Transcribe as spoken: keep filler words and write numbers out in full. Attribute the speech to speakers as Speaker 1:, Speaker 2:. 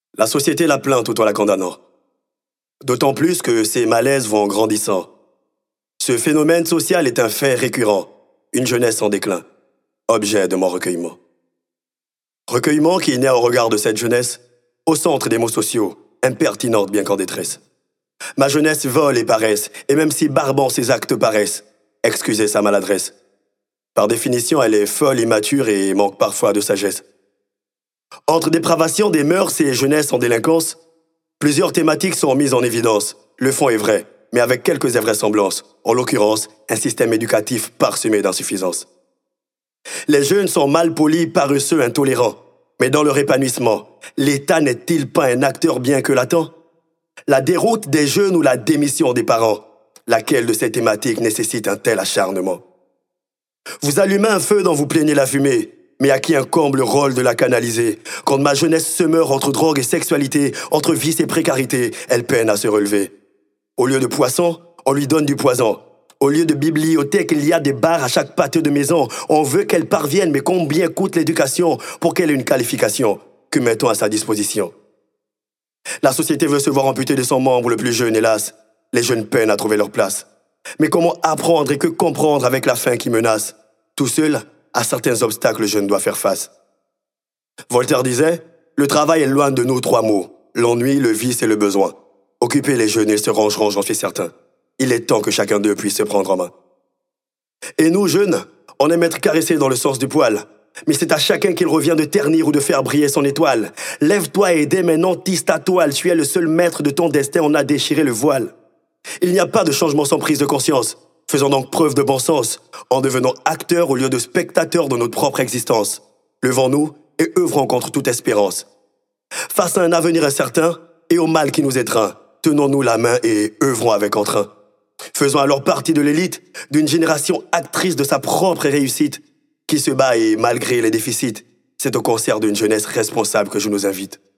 Speaker 1: La société la plaint tout en la condamnant. D'autant plus que ces malaises vont en grandissant. Ce phénomène social est un fait récurrent, une jeunesse en déclin, objet de mon recueillement. Recueillement qui naît au regard de cette jeunesse, au centre des mots sociaux, impertinente bien qu'en détresse. Ma jeunesse vole et paresse, et même si barbant ses actes paraissent, excusez sa maladresse. Par définition, elle est folle, immature et manque parfois de sagesse. Entre dépravation des mœurs et jeunesse en délinquance, plusieurs thématiques sont mises en évidence. Le fond est vrai, mais avec quelques invraisemblances. En l'occurrence, un système éducatif parsemé d'insuffisances. Les jeunes sont mal polis, paresseux, intolérants. Mais dans leur épanouissement, l'État n'est-il pas un acteur bien que latent? La déroute des jeunes ou la démission des parents? Laquelle de ces thématiques nécessite un tel acharnement? Vous allumez un feu dont vous plaignez la fumée, mais à qui incombe le rôle de la canaliser? Quand ma jeunesse se meurt entre drogue et sexualité, entre vice et précarité, elle peine à se relever. Au lieu de poisson, on lui donne du poison. Au lieu de bibliothèque, il y a des bars à chaque pâté de maison. On veut qu'elle parvienne, mais combien coûte l'éducation pour qu'elle ait une qualification? Que mettons à sa disposition? La société veut se voir amputer de son membre le plus jeune, hélas. Les jeunes peinent à trouver leur place. Mais comment apprendre et que comprendre avec la faim qui menace? Tout seul, à certains obstacles, le jeune doit faire face. Voltaire disait, le travail est loin de nous trois mots, l'ennui, le vice et le besoin. Occupez les jeunes, ils se rangeront, j'en suis certain. Il est temps que chacun d'eux puisse se prendre en main. Et nous, jeunes, on aime être caressés dans le sens du poil. Mais c'est à chacun qu'il revient de ternir ou de faire briller son étoile. Lève-toi et dès maintenant tisse ta toile. Tu es le seul maître de ton destin, on a déchiré le voile. Il n'y a pas de changement sans prise de conscience. Faisons donc preuve de bon sens, en devenant acteurs au lieu de spectateurs de notre propre existence. Levons-nous et œuvrons contre toute espérance. Face à un avenir incertain et au mal qui nous étreint, tenons-nous la main et œuvrons avec entrain. Faisons alors partie de l'élite, d'une génération actrice de sa propre réussite, qui se bat et malgré les déficits, c'est au concert d'une jeunesse responsable que je nous invite.